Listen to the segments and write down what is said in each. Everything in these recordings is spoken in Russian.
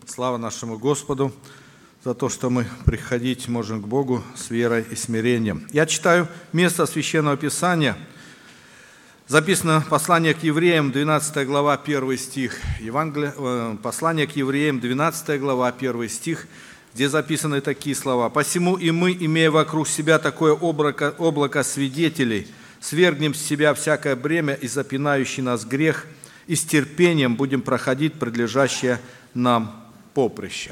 Слава нашему Господу за то, что мы приходить можем к Богу с верой и смирением. Я читаю место Священного Писания. Записано послание к евреям, 12 глава, 1 стих. Послание к евреям, 12 глава, 1 стих, где записаны такие слова. «Посему и мы, имея вокруг себя такое облако свидетелей, свергнем с себя всякое бремя и запинающий нас грех, и с терпением будем проходить предлежащее нам поприще».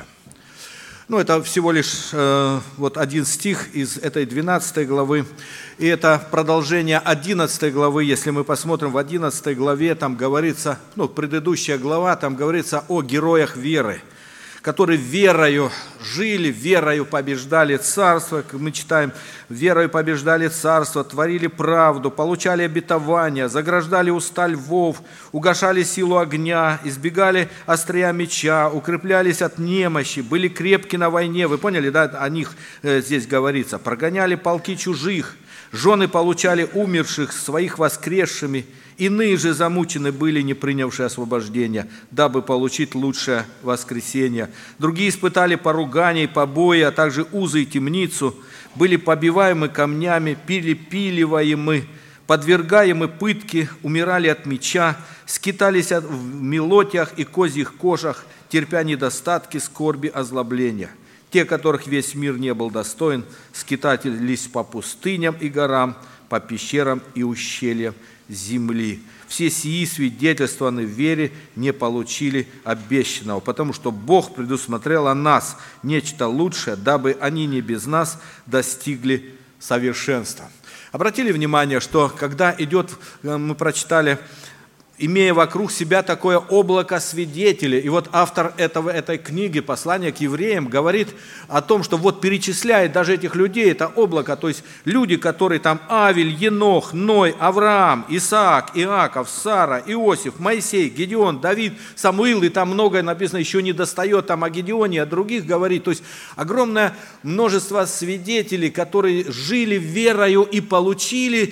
Это всего лишь один стих из этой 12 главы. И это продолжение 11 главы. Если мы посмотрим в 11 главе, там говорится, предыдущая глава, там говорится о героях веры, которые верою жили, верою побеждали царство, как мы читаем, верою побеждали царство, творили правду, получали обетования, заграждали уста львов, угашали силу огня, избегали острия меча, укреплялись от немощи, были крепки на войне. Вы поняли, да, о них здесь говорится. Прогоняли полки чужих, жены получали умерших, своих воскресшими, иные же замучены были, не принявшие освобождения, дабы получить лучшее воскресение. Другие испытали поругания и побои, а также узы и темницу, были побиваемы камнями, перепиливаемы, подвергаемы пытке, умирали от меча, скитались в мелотях и козьих кожах, терпя недостатки, скорби, озлобления. Те, которых весь мир не был достоин, скитались по пустыням и горам, по пещерам и ущельям земли. Все сии свидетельствованы в вере, не получили обещанного, потому что Бог предусмотрел о нас нечто лучшее, дабы они не без нас достигли совершенства. Обратили внимание, что когда идет, мы прочитали, имея вокруг себя такое облако свидетелей. И автор этой книги, послания к евреям, говорит о том, что перечисляет даже этих людей, это облако, то есть люди, которые там Авель, Енох, Ной, Авраам, Исаак, Иаков, Сара, Иосиф, Моисей, Гедеон, Давид, Самуил, и там многое написано, еще не достает там о Гедеоне, о других говорит. То есть огромное множество свидетелей, которые жили верою и получили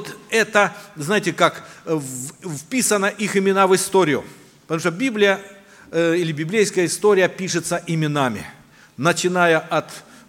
это, знаете, как вписано их имена в историю. Потому что Библия или библейская история пишется именами, начиная от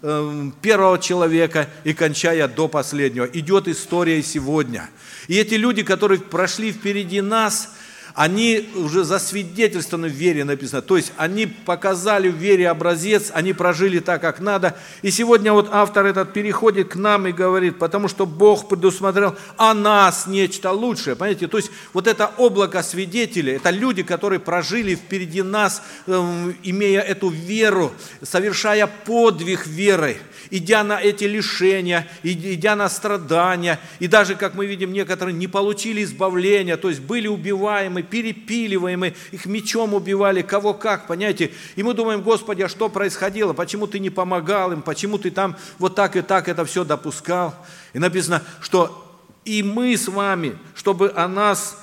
первого человека и кончая до последнего. Идет история и сегодня. И эти люди, которые прошли впереди нас, они уже засвидетельствованы в вере, написано. То есть они показали в вере образец, они прожили так, как надо. И сегодня автор этот переходит к нам и говорит, потому что Бог предусмотрел о нас нечто лучшее. Понимаете? То есть это облако свидетелей, это люди, которые прожили впереди нас, имея эту веру, совершая подвиг веры, идя на эти лишения, идя на страдания. И даже, как мы видим, некоторые не получили избавления, то есть были убиваемы, перепиливаемы, их мечом убивали, кого как, понимаете. И мы думаем, Господи, а что происходило? Почему Ты не помогал им? Почему Ты там так и так это все допускал? И написано, что и мы с вами, чтобы о нас,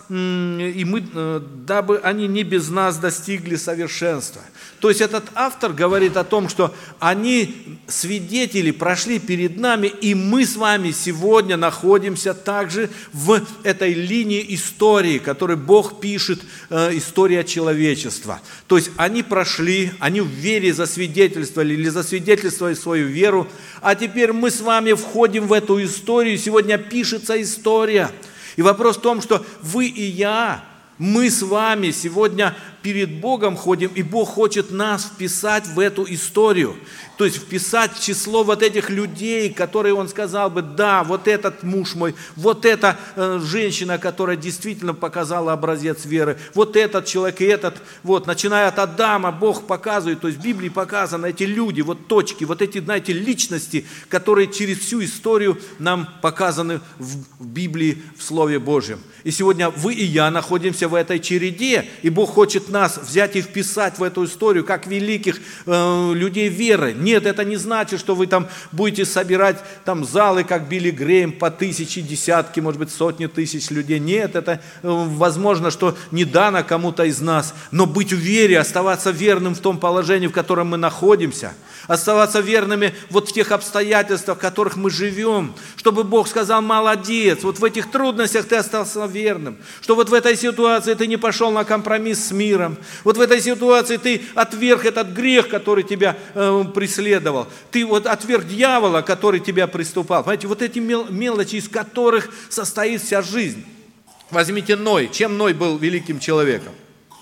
дабы они не без нас достигли совершенства. То есть этот автор говорит о том, что они, свидетели, прошли перед нами, и мы с вами сегодня находимся также в этой линии истории, которую Бог пишет, история человечества. То есть они прошли, они в вере засвидетельствовали или засвидетельствовали свою веру, а теперь мы с вами входим в эту историю, сегодня пишется история. И вопрос в том, что вы и я, мы с вами сегодня перед Богом ходим, и Бог хочет нас вписать в эту историю. То есть вписать в число этих людей, которые Он сказал бы, да, этот муж мой, эта женщина, которая действительно показала образец веры, этот человек и этот, начиная от Адама, Бог показывает, то есть в Библии показаны эти люди, точки, эти, знаете, личности, которые через всю историю нам показаны в Библии, в Слове Божьем. И сегодня вы и я находимся в этой череде, и Бог хочет нас взять и вписать в эту историю, как великих людей веры. Нет, это не значит, что вы там будете собирать залы, как Билли Грэм, по тысячи, десятки, может быть, сотни тысяч людей. Нет, это возможно, что не дано кому-то из нас. Но быть в вере, оставаться верным в том положении, в котором мы находимся, оставаться верными в тех обстоятельствах, в которых мы живем, чтобы Бог сказал, молодец, в этих трудностях ты остался верным, что в этой ситуации ты не пошел на компромисс с миром, миром. Вот в этой ситуации ты отверг этот грех, который тебя преследовал. Ты вот отверг дьявола, который тебя приступал. Понимаете, вот эти мелочи, из которых состоит вся жизнь. Возьмите Ной. Чем Ной был великим человеком?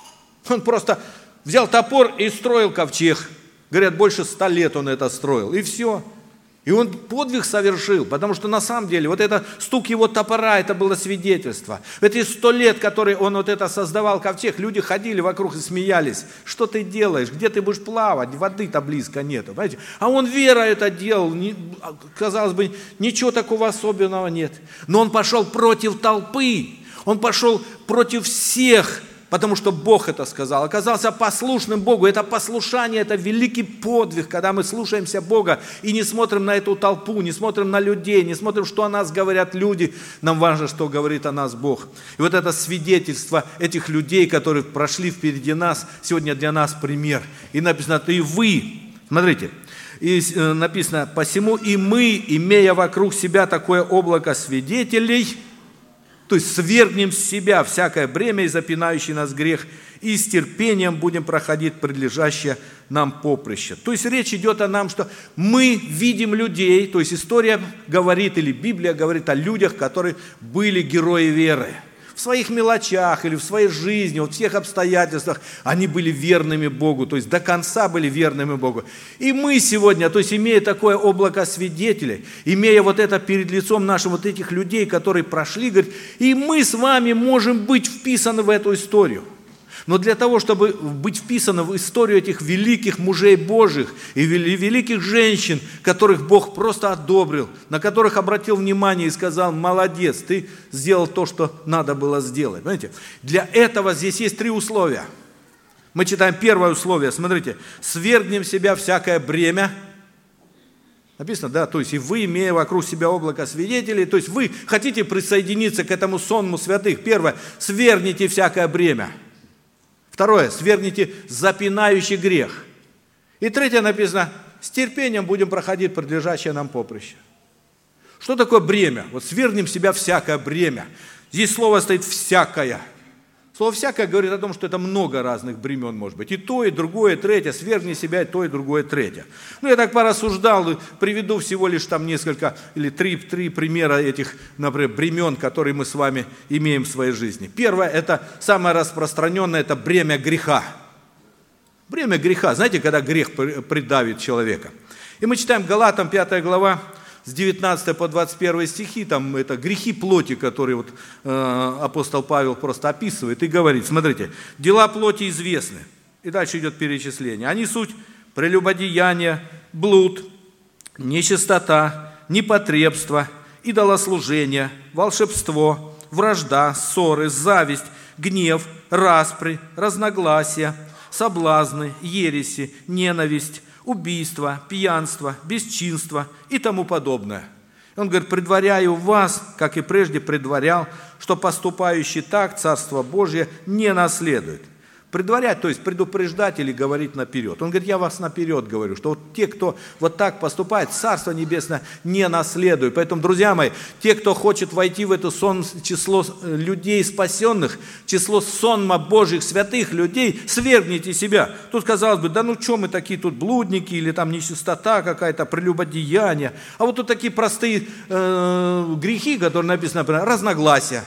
Он просто взял топор и строил ковчег. Говорят, больше 100 лет он это строил. И все. И он подвиг совершил, потому что на самом деле вот это стук его топора, это было свидетельство. В эти 100 лет, которые он вот это создавал ковчег, люди ходили вокруг и смеялись. Что ты делаешь? Где ты будешь плавать? Воды-то близко нету. Понимаете? А он верой это делал. Казалось бы, ничего такого особенного нет. Но он пошел против толпы. Он пошел против всех. Потому что Бог это сказал, оказался послушным Богу. Это послушание, это великий подвиг, когда мы слушаемся Бога и не смотрим на эту толпу, не смотрим на людей, не смотрим, что о нас говорят люди. Нам важно, что говорит о нас Бог. И вот это свидетельство этих людей, которые прошли впереди нас, сегодня для нас пример. И написано, и вы, смотрите, и написано, посему и мы, имея вокруг себя такое облако свидетелей, то есть свергнем с себя всякое бремя и запинающий нас грех, и с терпением будем проходить предлежащее нам поприще. То есть речь идет о нам, что мы видим людей, то есть история говорит, или Библия говорит о людях, которые были герои веры. В своих мелочах или в своей жизни, вот в всех обстоятельствах они были верными Богу, то есть до конца были верными Богу. И мы сегодня, то есть имея такое облако свидетелей, имея вот это перед лицом наших вот этих людей, которые прошли, говорит, и мы с вами можем быть вписаны в эту историю. Но для того, чтобы быть вписаны в историю этих великих мужей Божьих и великих женщин, которых Бог просто одобрил, на которых обратил внимание и сказал, молодец, ты сделал то, что надо было сделать. Понимаете? Для этого здесь есть 3 условия. Мы читаем первое условие, смотрите, свергнем с себя всякое бремя. Написано, да, то есть и вы, имея вокруг себя облако свидетелей, то есть вы хотите присоединиться к этому сонму святых. Первое, свергните всякое бремя. Второе, свергните запинающий грех. И третье написано, с терпением будем проходить предлежащее нам поприще. Что такое бремя? Вот свергнем с себя всякое бремя. Здесь слово стоит «всякое». Слово «всякое» говорит о том, что это много разных бремен может быть. И то, и другое, и третье. Свергни себя и то, и другое, и третье. Ну, я так порассуждал, приведу всего лишь там несколько или три примера этих, например, бремен, которые мы с вами имеем в своей жизни. Первое, это самое распространенное, это бремя греха. Бремя греха. Знаете, когда грех придавит человека? И мы читаем Галатам 5 глава, с 19 по 21 стихи, там это грехи плоти, которые вот, апостол Павел просто описывает и говорит, смотрите, дела плоти известны. И дальше идет перечисление. Они суть прелюбодеяние, блуд, нечистота, непотребство, идолослужение, волшебство, вражда, ссоры, зависть, гнев, распри, разногласия, соблазны, ереси, ненависть, убийство, пьянство, бесчинство и тому подобное. Он говорит, предваряю вас, как и прежде предварял, что поступающий так Царство Божие не наследует. Предварять, то есть предупреждать или говорить наперед. Он говорит, я вас наперед говорю, что вот те, кто вот так поступает, Царство Небесное не наследует. Поэтому, друзья мои, те, кто хочет войти в это число людей спасенных, число сонма Божьих святых людей, свергните себя. Тут казалось бы, да ну что мы такие тут блудники, или там нечистота какая-то, прелюбодеяние. А вот тут такие простые грехи, которые написано, например, разногласия.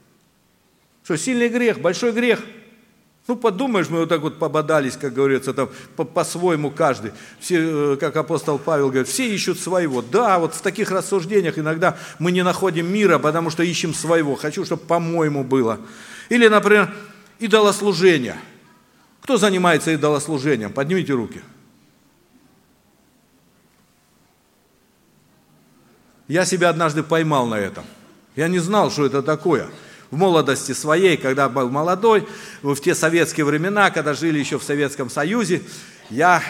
Что, сильный грех, большой грех. Ну, подумаешь, мы вот так вот пободались, как говорится, там, по-своему каждый. Все, как апостол Павел говорит, все ищут своего. Да, вот в таких рассуждениях иногда мы не находим мира, потому что ищем своего. Хочу, чтобы по-моему было. Или, например, идолослужение. Кто занимается идолослужением? Поднимите руки. Я себя однажды поймал на этом. Я не знал, что это такое. В молодости своей, когда был молодой, в те советские времена, когда жили еще в Советском Союзе, я,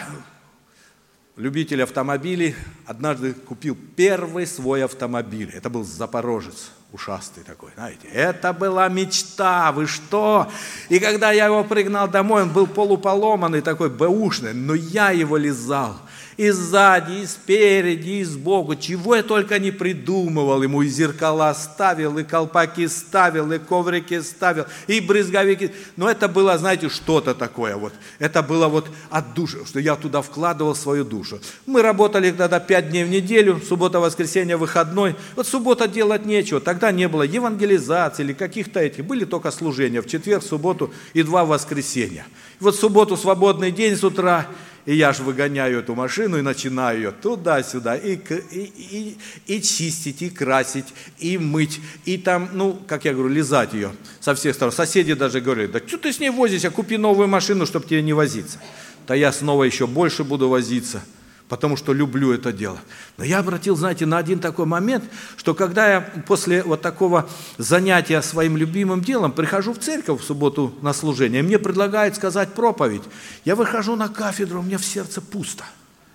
любитель автомобилей, однажды купил первый свой автомобиль. Это был «Запорожец». ушастый такой, знаете. Это была мечта, вы что? И когда я его пригнал домой, он был полуполоманный, такой бэушный, но я его лизал. И сзади, и спереди, и сбоку. Чего я только не придумывал. Ему и зеркала ставил, и колпаки ставил, и коврики ставил, и брызговики. Но это было, знаете, что-то такое. Вот. Это было вот от души, что я туда вкладывал свою душу. Мы работали тогда 5 дней в неделю, суббота, воскресенье, выходной. Вот суббота делать нечего. Тогда не было евангелизации или каких-то этих. Были только служения в четверг, субботу и 2 воскресенья. И вот в субботу свободный день с утра. И я же выгоняю эту машину и начинаю ее туда-сюда и чистить, и красить, и мыть, и там, как я говорю, лизать ее со всех сторон. Соседи даже говорят, да что ты с ней возишься, купи новую машину, чтобы тебе не возиться. Да я снова еще больше буду возиться, потому что люблю это дело. Но я обратил, знаете, на один такой момент, что когда я после вот такого занятия своим любимым делом прихожу в церковь в субботу на служение, и мне предлагают сказать проповедь, я выхожу на кафедру, у меня в сердце пусто.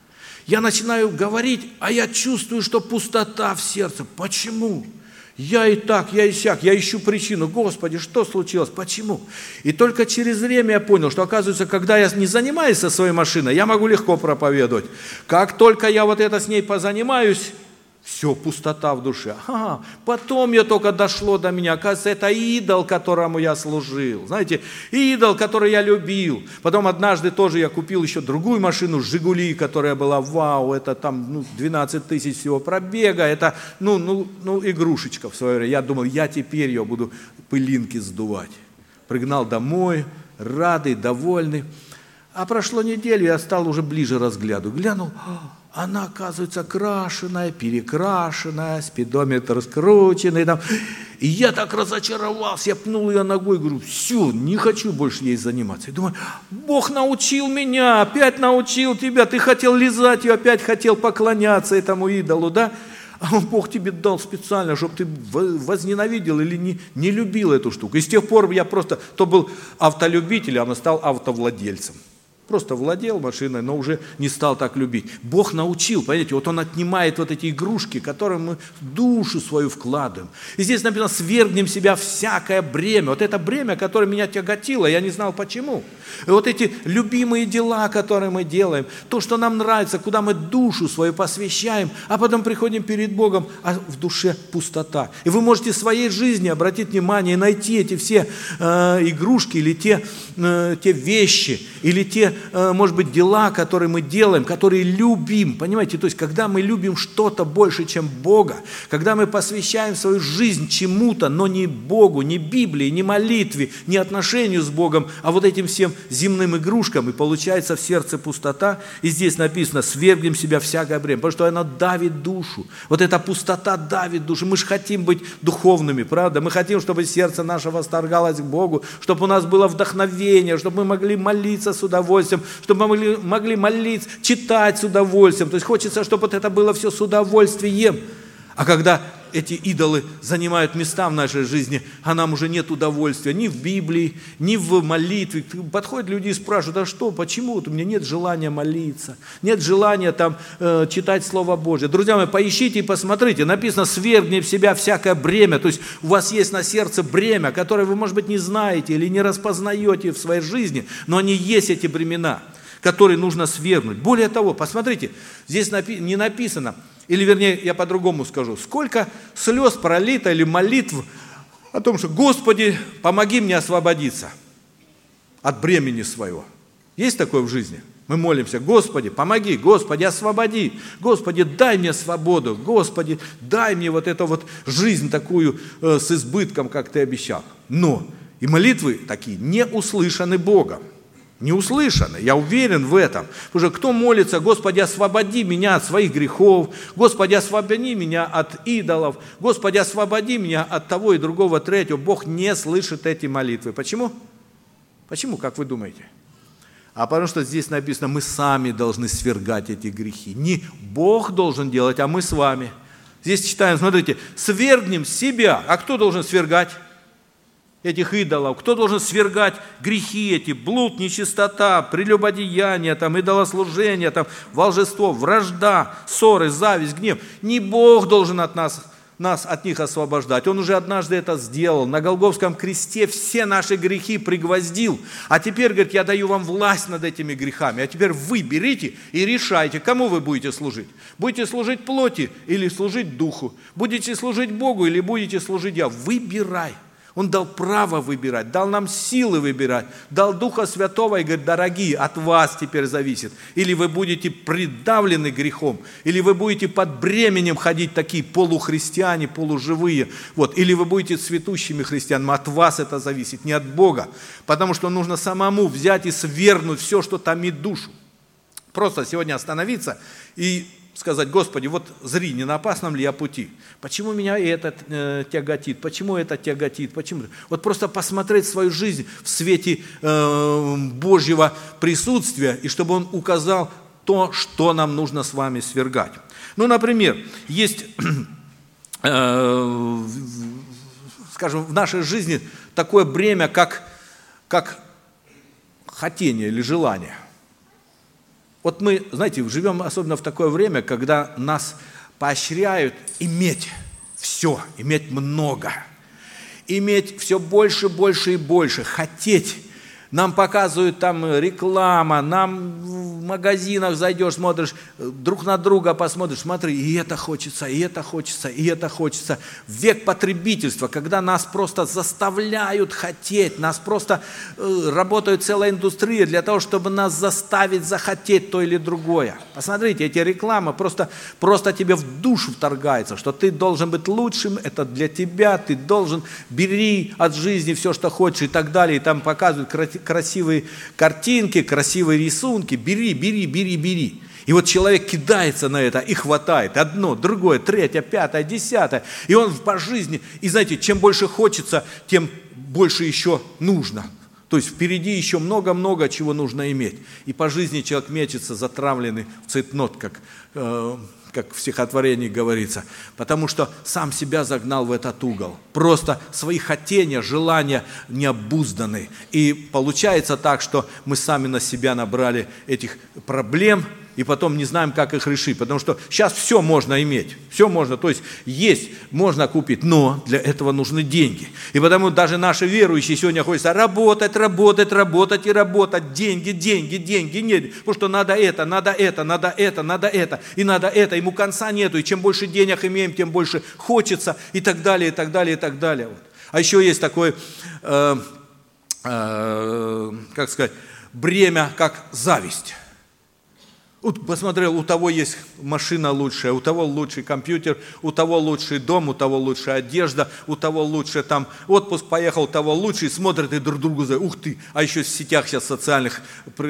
Я начинаю говорить, а я чувствую, что пустота в сердце. Почему? Я и так, я и сяк, я ищу причину. Господи, что случилось? Почему? И только через время я понял, что, оказывается, когда я не занимаюсь со своей машиной, я могу легко проповедовать. Как только я вот это с ней позанимаюсь, все, пустота в душе. Потом только дошло до меня. Оказывается, это идол, которому я служил. Знаете, идол, который я любил. Потом однажды тоже я купил еще другую машину, «Жигули», которая была, вау, это там 12 тысяч всего пробега. Это, игрушечка в свое время. Я думал, я теперь ее буду пылинки сдувать. Пригнал домой, радый, довольный. А прошло неделю, я стал уже ближе разглядывать. Глянул, она, оказывается, крашеная, перекрашенная, спидометр скрученный. Там. И я так разочаровался, я пнул ее ногой, говорю, все, не хочу больше ей заниматься. И думаю, Бог научил меня, опять научил тебя, ты хотел лизать ее, опять хотел поклоняться этому идолу, да? А Бог тебе дал специально, чтобы ты возненавидел или не любил эту штуку. И с тех пор я просто, то был автолюбителем, а стал автовладельцем. Просто владел машиной, но уже не стал так любить. Бог научил, понимаете, вот Он отнимает вот эти игрушки, которые мы в душу свою вкладываем. И здесь написано, свергнем себя всякое бремя. Вот это бремя, которое меня тяготило, я не знал почему. И вот эти любимые дела, которые мы делаем, то, что нам нравится, куда мы душу свою посвящаем, а потом приходим перед Богом, а в душе пустота. И вы можете в своей жизни обратить внимание и найти эти все игрушки или те вещи, или те, может быть, дела, которые мы делаем, которые любим, понимаете, то есть, когда мы любим что-то больше, чем Бога, когда мы посвящаем свою жизнь чему-то, но не Богу, не Библии, не молитве, не отношению с Богом, а вот этим всем земным игрушкам, и получается в сердце пустота, и здесь написано, свергнем себя всякое бремя, потому что оно давит душу, вот эта пустота давит душу, мы же хотим быть духовными, правда, мы хотим, чтобы сердце наше восторгалось к Богу, чтобы у нас было вдохновение, чтобы мы могли молиться с удовольствием, чтобы мы могли молиться, читать с удовольствием. То есть хочется, чтобы вот это было все с удовольствием. А когда эти идолы занимают места в нашей жизни, а нам уже нет удовольствия ни в Библии, ни в молитве. Подходят люди и спрашивают, а что, почему вот у меня нет желания молиться, нет желания там читать Слово Божье. Друзья мои, поищите и посмотрите, написано, свергни в себя всякое бремя. То есть у вас есть на сердце бремя, которое вы, может быть, не знаете или не распознаете в своей жизни, но они есть, эти бремена, которые нужно свергнуть. Более того, посмотрите, здесь не написано, или, вернее, я по-другому скажу, сколько слез пролито или молитв о том, что, Господи, помоги мне освободиться от бремени своего. Есть такое в жизни? Мы молимся, Господи, помоги, Господи, освободи, Господи, дай мне свободу, Господи, дай мне вот эту вот жизнь такую с избытком, как Ты обещал. Но и молитвы такие не услышаны Богом. Не услышаны, я уверен в этом. Потому что кто молится, Господи, освободи меня от своих грехов, Господи, освободи меня от идолов, Господи, освободи меня от того и другого, третьего. Бог не слышит эти молитвы. Почему? Почему, как вы думаете? А потому что здесь написано, мы сами должны свергать эти грехи. Не Бог должен делать, а мы с вами. Здесь читаем, смотрите, свергнем себя. А кто должен свергать этих идолов? Кто должен свергать грехи эти, блуд, нечистота, прелюбодеяние, там, идолослужение, там, волжество, вражда, ссоры, зависть, гнев? Не Бог должен от нас нас от них освобождать. Он уже однажды это сделал. На Голгофском кресте все наши грехи пригвоздил. А теперь, говорит, я даю вам власть над этими грехами. А теперь вы берите и решайте, кому вы будете служить. Будете служить плоти или служить духу. Будете служить Богу или будете служить я. Выбирай. Он дал право выбирать, дал нам силы выбирать, дал Духа Святого и говорит, дорогие, от вас теперь зависит. Или вы будете придавлены грехом, или вы будете под бременем ходить такие полухристиане, полуживые, или вы будете цветущими христианами. От вас это зависит, не от Бога, потому что нужно самому взять и свергнуть все, что томит душу. Просто сегодня остановиться и сказать, Господи, зри, не на опасном ли я пути? Почему меня это тяготит? Почему это тяготит? Почему? Просто посмотреть свою жизнь в свете Божьего присутствия, и чтобы Он указал то, что нам нужно с вами свергать. Например, есть, скажем, в нашей жизни такое бремя, как хотение или желание. Мы, знаете, живем особенно в такое время, когда нас поощряют иметь все, иметь много, иметь все больше, больше и больше, хотеть. Нам показывают там реклама, нам в магазинах зайдешь, смотришь, друг на друга посмотришь, смотри, и это хочется, и это хочется, и это хочется. Век потребительства, когда нас просто заставляют хотеть, нас просто работает целая индустрия для того, чтобы нас заставить захотеть то или другое. Посмотрите, эти рекламы просто тебе в душу вторгается, что ты должен быть лучшим, это для тебя, ты должен, бери от жизни все, что хочешь и так далее, и там показывают красивые картинки, красивые рисунки, бери. И человек кидается на это и хватает одно, другое, третье, пятое, десятое. И он по жизни, и знаете, чем больше хочется, тем больше еще нужно. То есть впереди еще много-много чего нужно иметь. И по жизни человек мечется, затравленный в цейтнот, как в стихотворении говорится, потому что сам себя загнал в этот угол. Просто свои хотения, желания необузданы. И получается так, что мы сами на себя набрали этих проблем, и потом не знаем, как их решить. Потому что сейчас все можно иметь, все можно, то есть можно купить, но для этого нужны деньги. И потому даже наши верующие сегодня ходят работать, деньги, нет, потому что надо это, и надо это, ему конца нету, и чем больше денег имеем, тем больше хочется, и так далее, и так далее, и так далее. А еще есть такое, бремя, как зависть. Посмотрел, у того есть машина лучшая, у того лучший компьютер, у того лучший дом, у того лучшая одежда, у того лучше там отпуск поехал, у того лучший, смотрят и друг другу говорят, ух ты, а еще в сетях сейчас социальных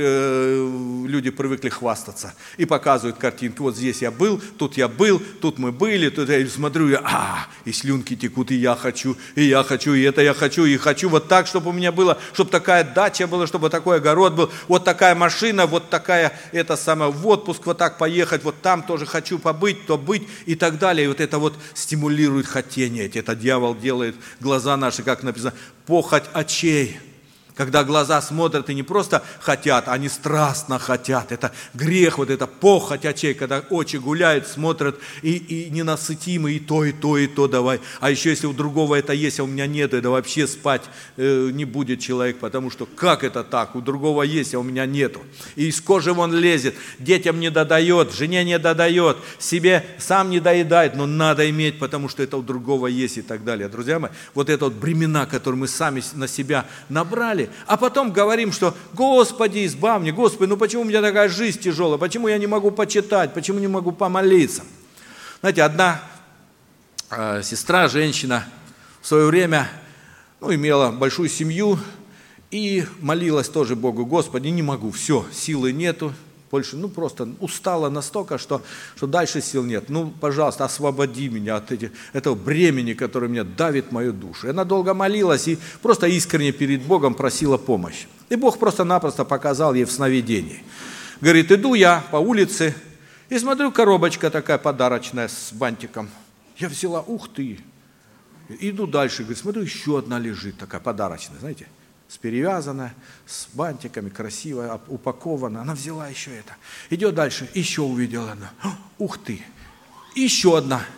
люди привыкли хвастаться и показывают картинки, здесь я был, тут мы были, тут я смотрю, и слюнки текут, и я хочу, и это я хочу, и хочу так, чтобы у меня было, чтобы такая дача была, чтобы такой огород был, такая машина, такая, в отпуск так поехать, там тоже хочу побыть, то быть и так далее. И это стимулирует хотение. Это дьявол делает глаза наши, как написано, похоть очей. Когда глаза смотрят и не просто хотят, они страстно хотят. Это грех, это похоть очей, когда очи гуляют, смотрят и ненасытимы, и то давай. А еще если у другого это есть, а у меня нет, это вообще спать не будет человек, потому что как это так? У другого есть, а у меня нету. И из кожи вон лезет, детям не додает, жене не додает, себе сам не доедает, но надо иметь, потому что это у другого есть и так далее. Друзья мои, это бремена, которые мы сами на себя набрали, а потом говорим, что Господи, избавь меня, Господи, почему у меня такая жизнь тяжелая, почему я не могу почитать, почему не могу помолиться. Знаете, одна сестра, женщина, в свое время имела большую семью и молилась тоже Богу, Господи, не могу, все, силы нету, больше, просто устала настолько, что дальше сил нет. Пожалуйста, освободи меня от этого бремени, которое меня давит мою душу. И она долго молилась и просто искренне перед Богом просила помощи. И Бог просто-напросто показал ей в сновидении. Говорит, иду я по улице и смотрю, коробочка такая подарочная с бантиком. Я взяла, ух ты. Иду дальше, говорит, смотрю, еще одна лежит такая подарочная, знаете. Перевязанная, с бантиками, красивая, упакована. Она взяла еще это. Идет дальше, еще увидела она. Ух ты, еще одна.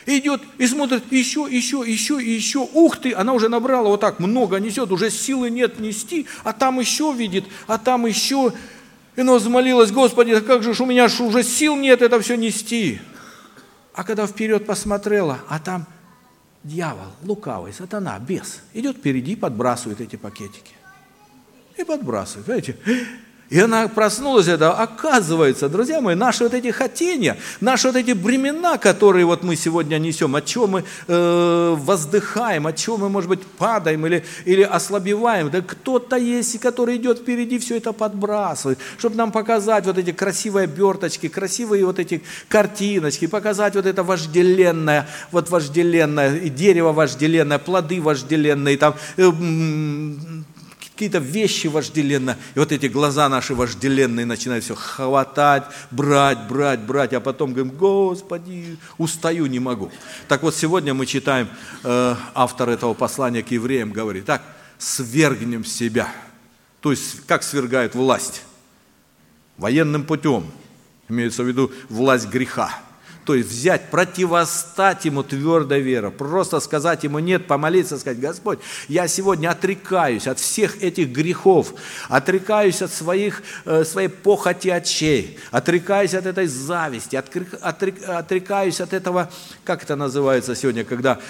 идет и смотрит, еще. Ух ты, она уже набрала вот так много, несет, уже силы нет нести, а там еще видит, а там еще. И она взмолилась: Господи, как же ж у меня уже сил нет это все нести. А когда вперед посмотрела, а там дьявол, лукавый, сатана, бес, идет впереди и подбрасывает эти пакетики. И подбрасывает, знаете. И она проснулась, это оказывается, друзья мои, наши вот эти хотения, наши вот эти бремена, которые вот мы сегодня несем, от чего мы воздыхаем, от чего мы, может быть, падаем или ослабеваем, да кто-то есть, который идет впереди, все это подбрасывает, чтобы нам показать вот эти красивые оберточки, красивые вот эти картиночки, показать вот это вожделенное, и дерево вожделенное, плоды вожделенные, там какие-то вещи вожделенные, и вот эти глаза наши вожделенные начинают все хватать, брать, а потом говорим: Господи, устаю, не могу. Так вот, сегодня мы читаем, автор этого послания к евреям говорит: так, свергнем себя. То есть, как свергают власть? Военным путем, имеется в виду власть греха. То есть взять, противостать ему твердой верой, просто сказать ему нет, помолиться, сказать: Господь, я сегодня отрекаюсь от всех этих грехов, отрекаюсь от своей похоти очей, отрекаюсь от этой зависти, отрекаюсь от этого, как это называется сегодня, когда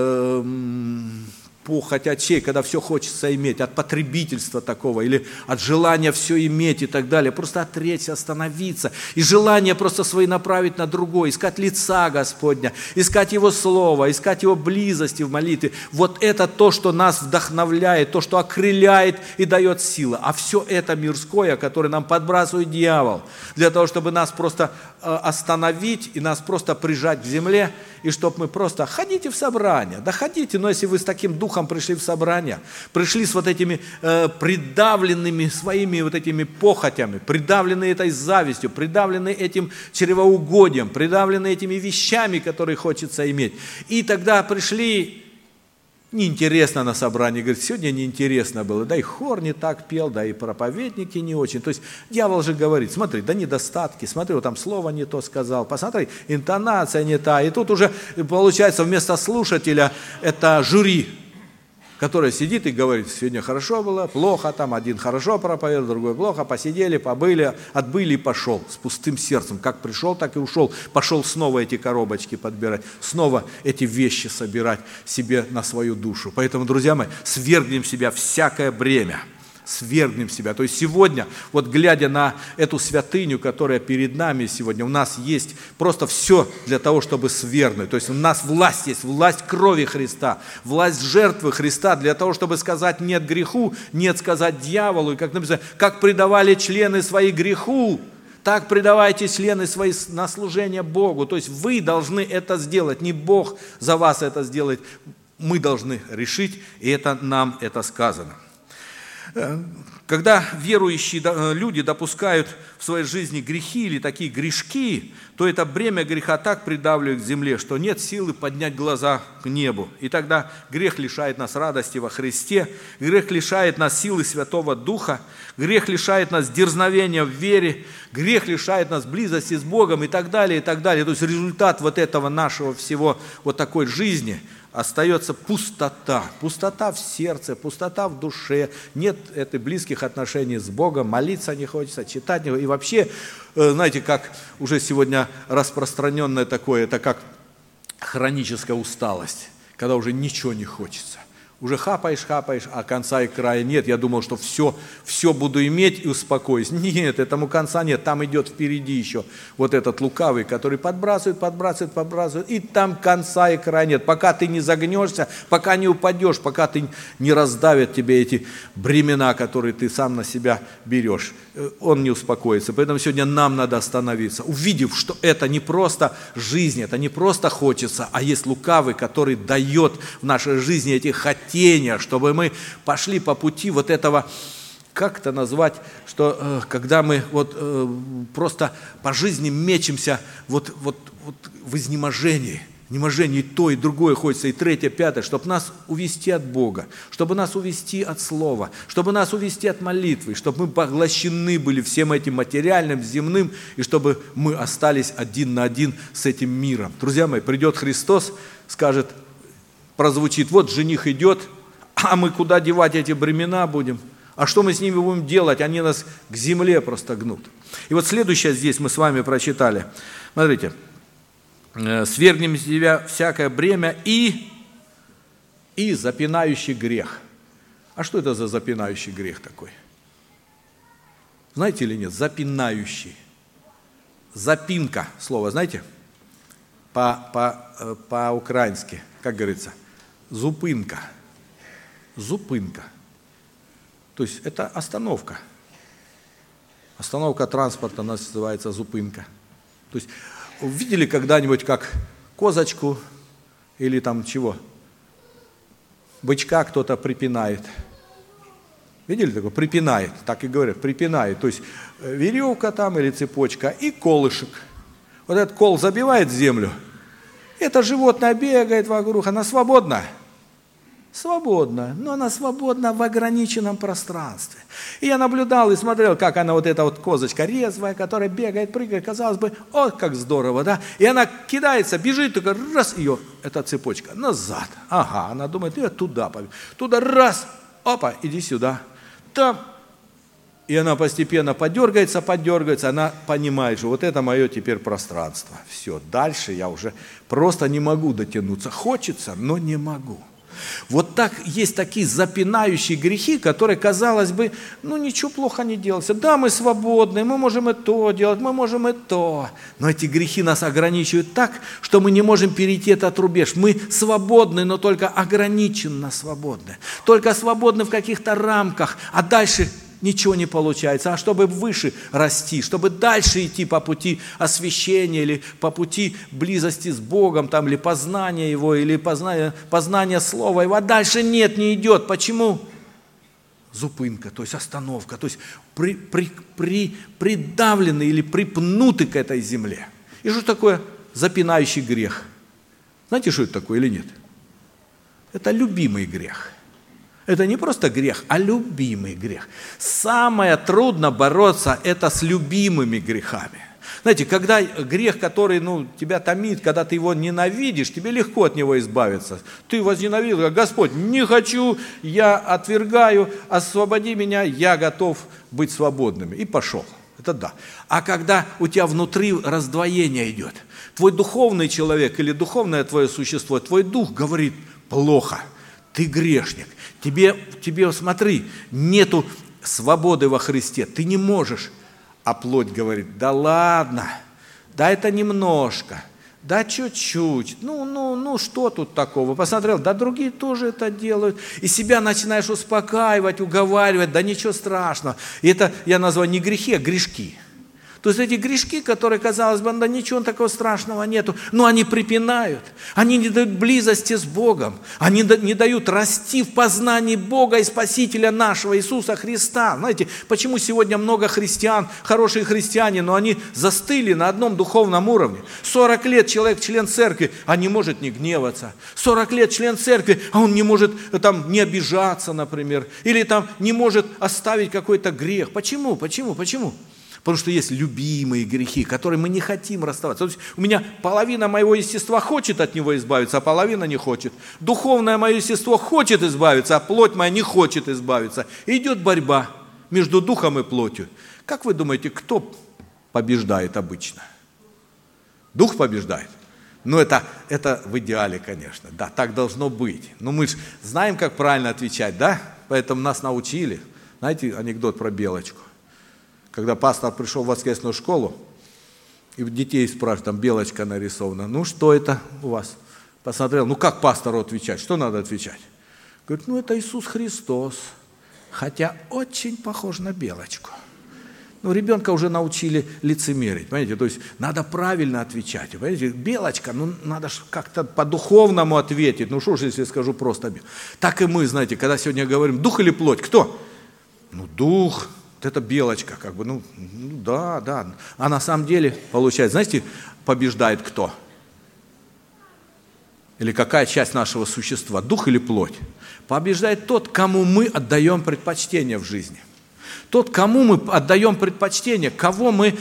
похоть очей, когда все хочется иметь, от потребительства такого, или от желания все иметь и так далее. Просто отречься, остановиться, и желание просто свои направить на другое, искать лица Господня, искать Его Слово, искать Его близости в молитве. Вот это то, что нас вдохновляет, то, что окрыляет и дает силы. А все это мирское, которое нам подбрасывает дьявол, для того, чтобы нас просто остановить и нас просто прижать к земле, и чтобы мы просто ходите в собрание, да ходите, но если вы с таким духом пришли в собрание, пришли с вот этими придавленными своими вот этими похотями, придавленные этой завистью, придавленные этим чревоугодием, придавленные этими вещами, которые хочется иметь, и тогда пришли. Неинтересно на собрании, говорит, сегодня неинтересно было, да и хор не так пел, да и проповедники не очень. То есть дьявол же говорит: смотри, да недостатки, смотри, вот там слово не то сказал, посмотри, интонация не та. И тут уже получается вместо слушателя это жюри, которое сидит и говорит: сегодня хорошо было, плохо, там один хорошо проповедовал, другой плохо, посидели, побыли, отбыли и пошел с пустым сердцем. Как пришел, так и ушел. Пошел снова эти коробочки подбирать, снова эти вещи собирать себе на свою душу. Поэтому, друзья мои, свергнем себя всякое бремя. Свергнем себя. То есть сегодня, вот глядя на эту святыню, которая перед нами сегодня, у нас есть просто все для того, чтобы свергнуть. То есть у нас власть есть, власть крови Христа, власть жертвы Христа для того, чтобы сказать нет греху, нет сказать дьяволу. И как написано: как предавали члены свои греху, так предавайте члены свои на служение Богу. То есть вы должны это сделать, не Бог за вас это сделает. Мы должны решить, и это нам это сказано. Когда верующие люди допускают в своей жизни грехи или такие грешки, то это бремя греха так придавливает к земле, что нет силы поднять глаза к небу. И тогда грех лишает нас радости во Христе, грех лишает нас силы Святого Духа, грех лишает нас дерзновения в вере, грех лишает нас близости с Богом и так далее, и так далее. То есть результат вот этого нашего всего вот такой жизни – остается пустота. Пустота в сердце, пустота в душе. Нет этой близких отношений с Богом, молиться не хочется, читать не хочется. И вообще, знаете, как уже сегодня распространенное такое, это как хроническая усталость, когда уже ничего не хочется. Уже хапаешь, а конца и края нет. Я думал, что все буду иметь и успокоюсь. Нет, этому конца нет. Там идет впереди еще вот этот лукавый, который подбрасывает. И там конца и края нет. Пока ты не загнешься, пока не упадешь, пока ты не раздавят тебе эти бремена, которые ты сам на себя берешь. Он не успокоится. Поэтому сегодня нам надо остановиться, увидев, что это не просто жизнь, это не просто хочется, а есть лукавый, который дает в нашей жизни эти хотения, чтобы мы пошли по пути вот этого, как это назвать, что когда мы просто по жизни мечемся в изнеможении. Неможение и то, и другое хочется, и третье, пятое, чтобы нас увести от Бога, чтобы нас увести от Слова, чтобы нас увести от молитвы, чтобы мы поглощены были всем этим материальным, земным, и чтобы мы остались один на один с этим миром. Друзья мои, придет Христос, скажет, прозвучит, вот жених идет, а мы куда девать эти бремена будем? А что мы с ними будем делать? Они нас к земле просто гнут. И вот следующее здесь мы с вами прочитали. Смотрите. «Свергнем с себя всякое бремя и запинающий грех». А что это за запинающий грех такой? Знаете или нет? Запинающий. Запинка, слово, знаете? По-украински, как говорится, зупинка. Зупинка. То есть это остановка. Остановка транспорта называется зупинка. То есть видели когда-нибудь, как козочку или там чего? Бычка кто-то припинает. Видели такое? Припинает, так и говорят, припинает. То есть веревка там или цепочка и колышек. Вот этот кол забивает в землю. Это животное бегает вокруг, она свободна. Свободна, но она свободна в ограниченном пространстве. И я наблюдал и смотрел, как она, вот эта вот козочка резвая, которая бегает, прыгает, казалось бы, о, как здорово, да? И она кидается, бежит, только раз, ее, эта цепочка, назад. Ага, она думает, я туда побегу. Туда раз, опа, иди сюда. Там. И она постепенно подергается, она понимает, что вот это мое теперь пространство. Все, дальше я уже просто не могу дотянуться. Хочется, но не могу. Вот так есть такие запинающие грехи, которые, казалось бы, ничего плохо не делается. Да, мы свободны, мы можем и то делать, мы можем и то. Но эти грехи нас ограничивают так, что мы не можем перейти этот рубеж. Мы свободны, но только ограниченно свободны. Только свободны в каких-то рамках, а дальше ничего не получается. А чтобы выше расти, чтобы дальше идти по пути освящения или по пути близости с Богом, там, или познания Его, или познания Слова Его, а дальше нет, не идет. Почему? Зупинка, то есть остановка, то есть придавлены или припнуты к этой земле. И что такое запинающий грех? Знаете, что это такое или нет? Это любимый грех. Это не просто грех, а любимый грех. Самое трудно бороться это с любимыми грехами. Знаете, когда грех, который тебя томит, когда ты его ненавидишь, тебе легко от него избавиться. Ты возненавидел, Господь, не хочу, я отвергаю, освободи меня, я готов быть свободным. И пошел. Это да. А когда у тебя внутри раздвоение идет, твой духовный человек или духовное твое существо, твой дух говорит плохо, ты грешник. Тебе, смотри, нету свободы во Христе, ты не можешь. А плоть говорит, да ладно, да это немножко, да чуть-чуть, что тут такого? Посмотрел, да другие тоже это делают. И себя начинаешь успокаивать, уговаривать, да ничего страшного. И это я назвал не грехи, а грешки. То есть эти грешки, которые, казалось бы, да ничего такого страшного нету, но они припинают, они не дают близости с Богом, они не дают расти в познании Бога и Спасителя нашего Иисуса Христа. Знаете, почему сегодня много христиан, хорошие христиане, но они застыли на одном духовном уровне. 40 лет человек член церкви, а не может не гневаться. 40 лет член церкви, а он не может там не обижаться, например, или там не может оставить какой-то грех. Почему? Потому что есть любимые грехи, которые мы не хотим расставаться. То есть у меня половина моего естества хочет от него избавиться, а половина не хочет. Духовное мое естество хочет избавиться, а плоть моя не хочет избавиться. И идет борьба между духом и плотью. Как вы думаете, кто побеждает обычно? Дух побеждает. Это в идеале, конечно. Да, так должно быть. Но мы же знаем, как правильно отвечать, да? Поэтому нас научили. Знаете анекдот про белочку? Когда пастор пришел в воскресную школу, и детей спрашивают, там белочка нарисована, что это у вас? Посмотрел, как пастору отвечать, что надо отвечать? Говорит, это Иисус Христос, хотя очень похож на белочку. Ребенка уже научили лицемерить, понимаете, то есть надо правильно отвечать, понимаете, белочка, надо же как-то по-духовному ответить, что же, если я скажу просто белочка. Так и мы, знаете, когда сегодня говорим, дух или плоть, кто? Дух. Это белочка, да. А на самом деле, получается, знаете, побеждает кто? или какая часть нашего существа, дух или плоть, побеждает тот, кому мы отдаем предпочтение в жизни. Тот, кому мы отдаем предпочтение, кого мы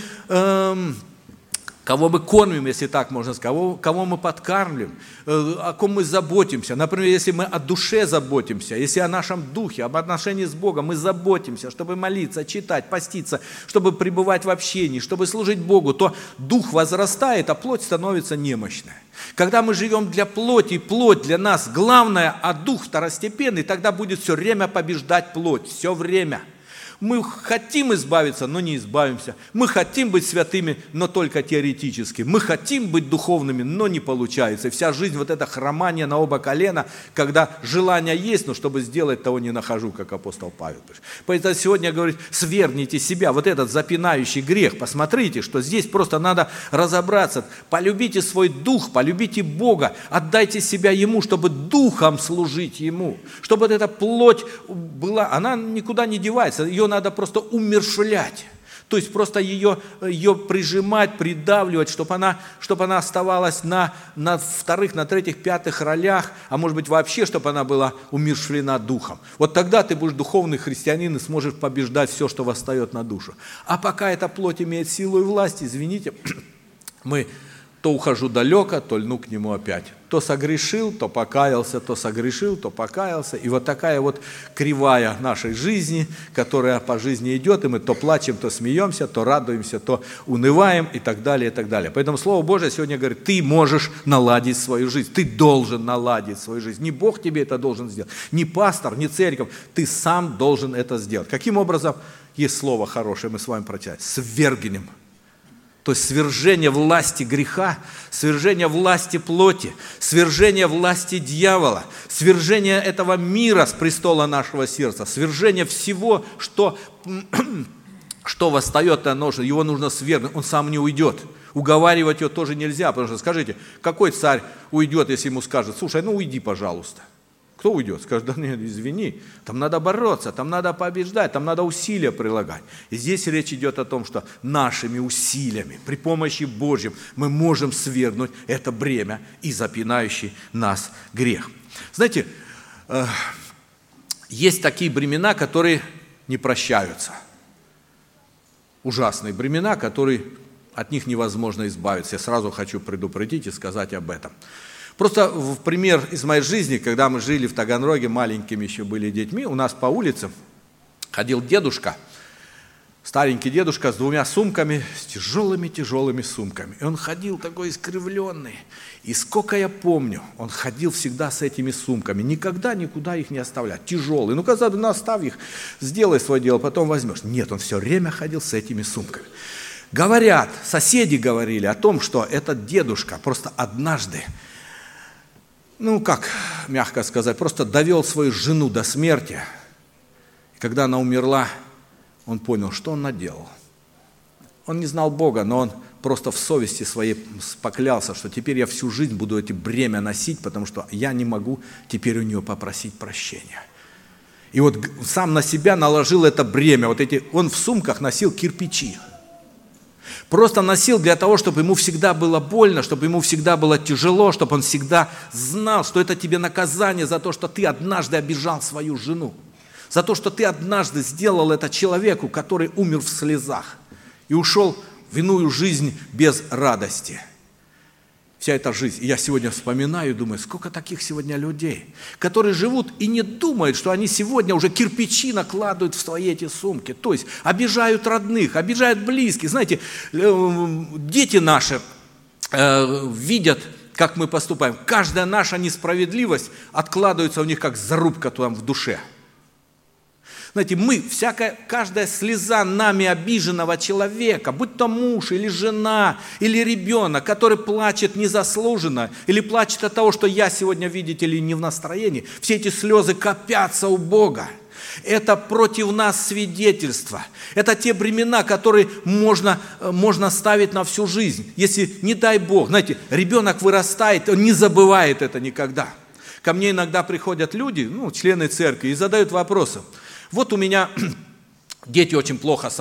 кормим, если так можно сказать, кого мы подкармливаем, о ком мы заботимся. Например, если мы о душе заботимся, если о нашем духе, об отношении с Богом мы заботимся, чтобы молиться, читать, поститься, чтобы пребывать в общении, чтобы служить Богу, то дух возрастает, а плоть становится немощной. Когда мы живем для плоти, и плоть для нас главное, а дух второстепенный, тогда будет все время побеждать плоть, все время. Мы хотим избавиться, но не избавимся. Мы хотим быть святыми, но только теоретически. Мы хотим быть духовными, но не получается. И вся жизнь вот это хромание на оба колена, когда желание есть, но чтобы сделать, того не нахожу, как апостол Павел. Поэтому сегодня говорит, свергните себя, вот этот запинающий грех. Посмотрите, что здесь просто надо разобраться. Полюбите свой дух, полюбите Бога, отдайте себя Ему, чтобы духом служить Ему. Чтобы вот эта плоть была, она никуда не девается, ее надо просто умерщвлять. То есть просто ее прижимать, придавливать, чтобы она оставалась на вторых, на третьих, пятых ролях, а может быть вообще, чтобы она была умерщвлена духом. Вот тогда ты будешь духовный христианин и сможешь побеждать все, что восстает на душу. А пока эта плоть имеет силу и власть, извините, мы то ухожу далеко, то льну к нему опять. То согрешил, то покаялся, то согрешил, то покаялся. И вот такая вот кривая нашей жизни, которая по жизни идет, и мы то плачем, то смеемся, то радуемся, то унываем и так далее, и так далее. Поэтому Слово Божие сегодня говорит, ты можешь наладить свою жизнь, ты должен наладить свою жизнь. Не Бог тебе это должен сделать, не пастор, не церковь, ты сам должен это сделать. Каким образом? Есть слово хорошее, мы с вами прочитаем. Свергнем. То есть свержение власти греха, свержение власти плоти, свержение власти дьявола, свержение этого мира с престола нашего сердца, свержение всего, что восстает на нож, его нужно свергнуть, он сам не уйдет. Уговаривать его тоже нельзя, потому что скажите, какой царь уйдет, если ему скажут, слушай, ну уйди, пожалуйста. Кто уйдет? Скажет, да нет, извини, там надо бороться, там надо побеждать, там надо усилия прилагать. И здесь речь идет о том, что нашими усилиями, при помощи Божьей, мы можем свергнуть это бремя и запинающий нас грех. Знаете, есть такие бремена, которые не прощаются. Ужасные бремена, которые от них невозможно избавиться. Я сразу хочу предупредить и сказать об этом. Просто в пример из моей жизни, когда мы жили в Таганроге, маленькими еще были детьми, у нас по улице ходил дедушка, старенький дедушка с двумя сумками, с тяжелыми сумками. И он ходил такой искривленный. И сколько я помню, он ходил всегда с этими сумками, никогда никуда их не оставлял, тяжелые. Ну, казалось, ну оставь их, сделай свое дело, потом возьмешь. Нет, он все время ходил с этими сумками. Говорят, соседи говорили о том, что этот дедушка просто однажды, ну, как мягко сказать, просто довел свою жену до смерти. И когда она умерла, он понял, что он наделал. Он не знал Бога, но он просто в совести своей поклялся, что теперь я всю жизнь буду эти бремя носить, потому что я не могу теперь у нее попросить прощения. И вот сам на себя наложил это бремя. Он в сумках носил кирпичи. Просто носил для того, чтобы ему всегда было больно, чтобы ему всегда было тяжело, чтобы он всегда знал, что это тебе наказание за то, что ты однажды обижал свою жену, за то, что ты однажды сделал это человеку, который умер в слезах и ушел в иную жизнь без радости. Вся эта жизнь. И я сегодня вспоминаю и думаю, сколько таких сегодня людей, которые живут и не думают, что они сегодня уже кирпичи накладывают в свои эти сумки. То есть обижают родных, обижают близких. Знаете, дети наши видят, как мы поступаем. Каждая наша несправедливость откладывается у них как зарубка там в душе. Знаете, каждая слеза нами обиженного человека, будь то муж или жена, или ребенок, который плачет незаслуженно, или плачет от того, что я сегодня, видите ли, не в настроении, все эти слезы копятся у Бога. Это против нас свидетельство. Это те бремена, которые можно ставить на всю жизнь. Если, не дай Бог, знаете, ребенок вырастает, он не забывает это никогда. Ко мне иногда приходят люди, члены церкви, и задают вопросы. Вот у меня дети очень плохо со мной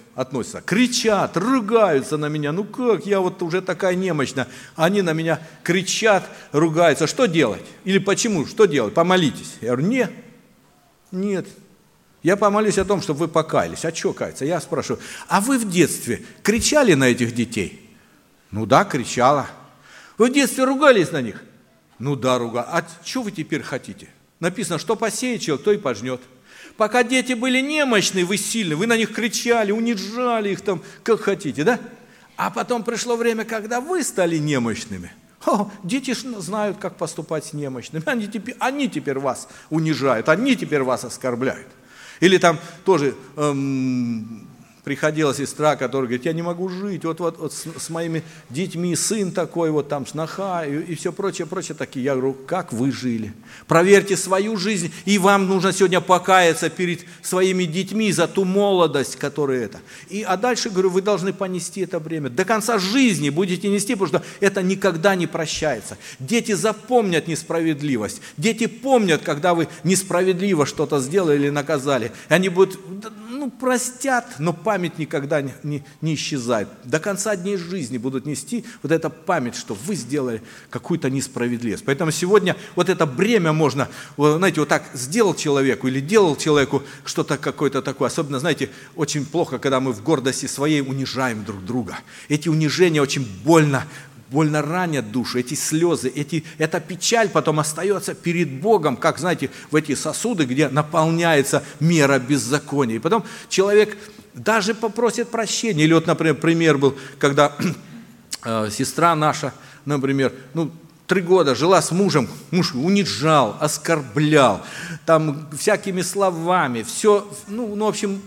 относятся? Кричат, ругаются на меня. Ну как, я вот уже такая немощная. Они на меня кричат, ругаются. Что делать? Или почему? Что делать? Помолитесь. Я говорю, нет. Я помолюсь о том, чтобы вы покаялись. А что каяться? Я спрашиваю, а вы в детстве кричали на этих детей? Ну да, кричала. Вы в детстве ругались на них? Ну да, ругались. А что вы теперь хотите? Написано, что посеет человек, то и пожнет. Пока дети были немощны, вы сильны, вы на них кричали, унижали их там, как хотите, да? А потом пришло время, когда вы стали немощными. Дети знают, как поступать с немощными. Они теперь вас унижают, они теперь вас оскорбляют. Или там тоже приходила сестра, которая говорит, я не могу жить, вот с моими детьми, сын такой, вот там сноха и все прочее. Такие. Я говорю, как вы жили? Проверьте свою жизнь, и вам нужно сегодня покаяться перед своими детьми за ту молодость, которая это. А дальше, говорю, вы должны понести это бремя. До конца жизни будете нести, потому что это никогда не прощается. Дети запомнят несправедливость. Дети помнят, когда вы несправедливо что-то сделали или наказали. Они будут, простят, но память никогда не исчезает. До конца дней жизни будут нести вот эту память, что вы сделали какую-то несправедливость. Поэтому сегодня вот это бремя можно, знаете, вот так сделал человеку или делал человеку что-то какое-то такое. Особенно, знаете, очень плохо, когда мы в гордости своей унижаем друг друга. Эти унижения очень больно ранят душу, эти слезы, эта печаль потом остается перед Богом, как, знаете, в эти сосуды, где наполняется мера беззакония. И потом человек даже попросит прощения. Или вот, например, пример был, когда сестра наша, например, 3 года жила с мужем, муж унижал, оскорблял, там всякими словами, все, в общем,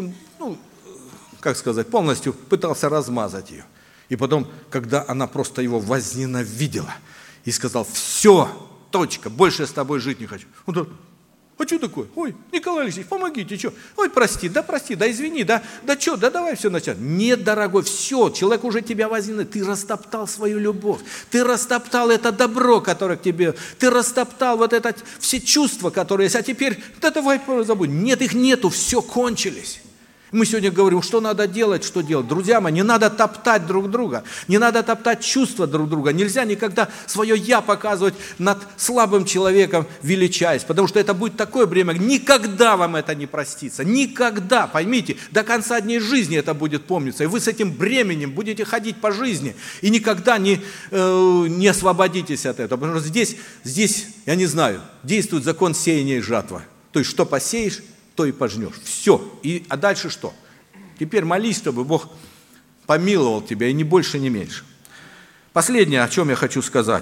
полностью пытался размазать ее. И потом, когда она просто его возненавидела и сказала, все, точка, больше я с тобой жить не хочу. Он говорит, а что такое? Ой, Николай Алексеевич, помогите, что? Ой, прости, да извини, да что, да давай все начать. Нет, дорогой, все, человек уже тебя возненавидел, ты растоптал свою любовь, ты растоптал это добро, которое к тебе, ты растоптал вот это, все чувства, которые есть, а теперь, да давай забудем. Нет, их нету, все кончились. Мы сегодня говорим, что надо делать, что делать. Друзья мои, не надо топтать друг друга, не надо топтать чувства друг друга. Нельзя никогда свое «я» показывать над слабым человеком, величаясь, потому что это будет такое бремя, никогда вам это не простится, никогда, поймите, до конца дней жизни это будет помниться, и вы с этим бременем будете ходить по жизни, и никогда не освободитесь от этого, потому что здесь, я не знаю, действует закон сеяния и жатва, то есть что посеешь, то и пожнешь. Все. А дальше что? Теперь молись, чтобы Бог помиловал тебя, и ни больше, ни меньше. Последнее, о чем я хочу сказать,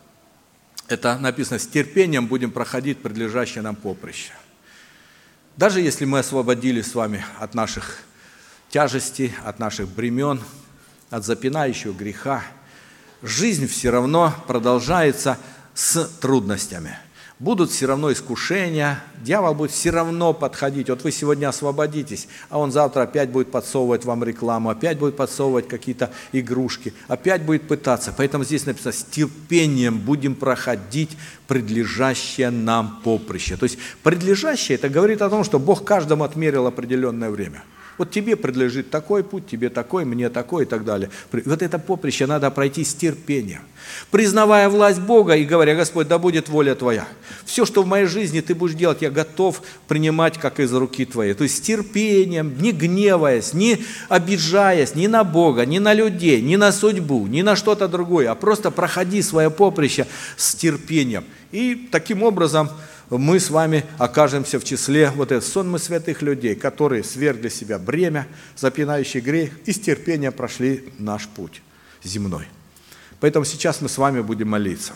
это написано, с терпением будем проходить предлежащее нам поприще. Даже если мы освободились с вами от наших тяжестей, от наших бремен, от запинающего греха, жизнь все равно продолжается с трудностями. Будут все равно искушения, дьявол будет все равно подходить. Вот вы сегодня освободитесь, а он завтра опять будет подсовывать вам рекламу, опять будет подсовывать какие-то игрушки, опять будет пытаться. Поэтому здесь написано, с терпением будем проходить предлежащее нам поприще. То есть предлежащее, это говорит о том, что Бог каждому отмерил определенное время. Вот тебе предлежит такой путь, тебе такой, мне такой и так далее. Вот это поприще надо пройти с терпением. Признавая власть Бога и говоря, Господь, да будет воля Твоя. Все, что в моей жизни ты будешь делать, я готов принимать, как из руки Твоей. То есть с терпением, не гневаясь, не обижаясь ни на Бога, ни на людей, ни на судьбу, ни на что-то другое, а просто проходи свое поприще с терпением. И таким образом мы с вами окажемся в числе вот этих сонмы святых людей, которые свергли себя бремя, запинающий грех, и с терпением прошли наш путь земной. Поэтому сейчас мы с вами будем молиться.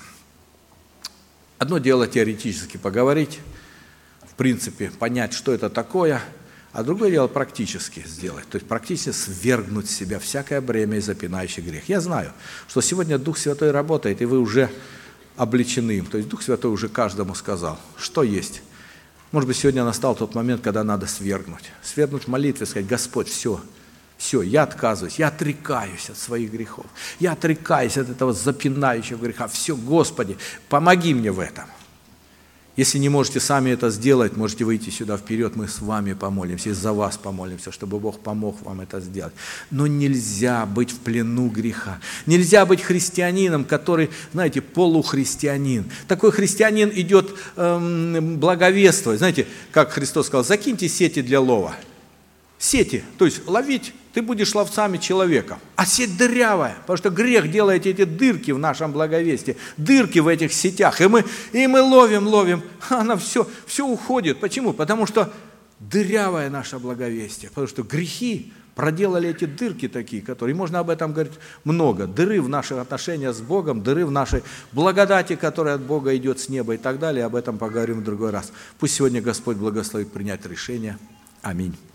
Одно дело теоретически поговорить, в принципе, понять, что это такое, а другое дело практически сделать. То есть практически свергнуть с себя всякое бремя и запинающий грех. Я знаю, что сегодня Дух Святой работает, и вы уже облечены им. То есть Дух Святой уже каждому сказал, что есть. Может быть, сегодня настал тот момент, когда надо свергнуть. Свергнуть в молитве, сказать, Господь, все, я отказываюсь, я отрекаюсь от своих грехов. Я отрекаюсь от этого запинающего греха. Все, Господи, помоги мне в этом. Если не можете сами это сделать, можете выйти сюда вперед, мы с вами помолимся, и за вас помолимся, чтобы Бог помог вам это сделать. Но нельзя быть в плену греха. Нельзя быть христианином, который, знаете, полухристианин. Такой христианин идет благовествовать. Знаете, как Христос сказал, закиньте сети для лова. Сети, то есть ловить, ты будешь ловцами человека. А сеть дырявая, потому что грех делает эти дырки в нашем благовестии, дырки в этих сетях. И мы ловим, а она все уходит. Почему? Потому что дырявое наше благовестие, потому что грехи проделали эти дырки такие, которые, можно об этом говорить много, дыры в наших отношениях с Богом, дыры в нашей благодати, которая от Бога идет с неба и так далее. Об этом поговорим в другой раз. Пусть сегодня Господь благословит принять решение. Аминь.